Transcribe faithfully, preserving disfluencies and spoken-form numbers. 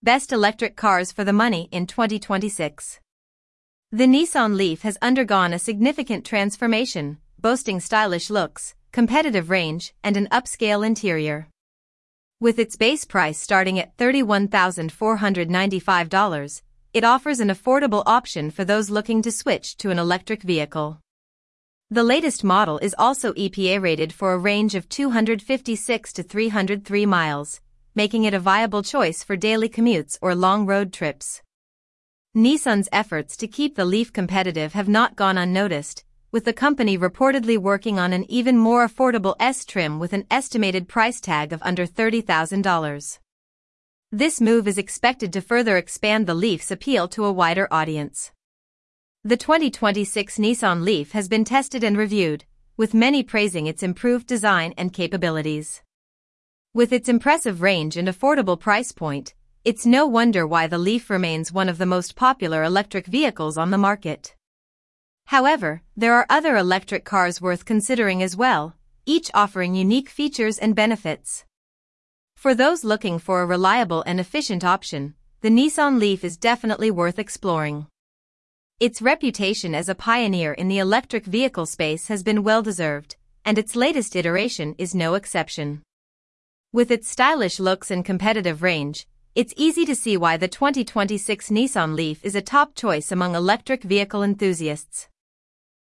Best electric cars for the money in twenty twenty-six. The Nissan Leaf has undergone a significant transformation, boasting stylish looks, competitive range, and an upscale interior. With its base price starting at thirty-one thousand four hundred ninety-five dollars, it offers an affordable option for those looking to switch to an electric vehicle. The latest model is also E P A rated for a range of two hundred fifty-six to three hundred three miles, making it a viable choice for daily commutes or long road trips. Nissan's efforts to keep the Leaf competitive have not gone unnoticed, with the company reportedly working on an even more affordable S-trim with an estimated price tag of under thirty thousand dollars. This move is expected to further expand the Leaf's appeal to a wider audience. The twenty twenty-six Nissan Leaf has been tested and reviewed, with many praising its improved design and capabilities. With its impressive range and affordable price point, it's no wonder why the Leaf remains one of the most popular electric vehicles on the market. However, there are other electric cars worth considering as well, each offering unique features and benefits. For those looking for a reliable and efficient option, the Nissan Leaf is definitely worth exploring. Its reputation as a pioneer in the electric vehicle space has been well-deserved, and its latest iteration is no exception. With its stylish looks and competitive range, it's easy to see why the twenty twenty-six Nissan Leaf is a top choice among electric vehicle enthusiasts.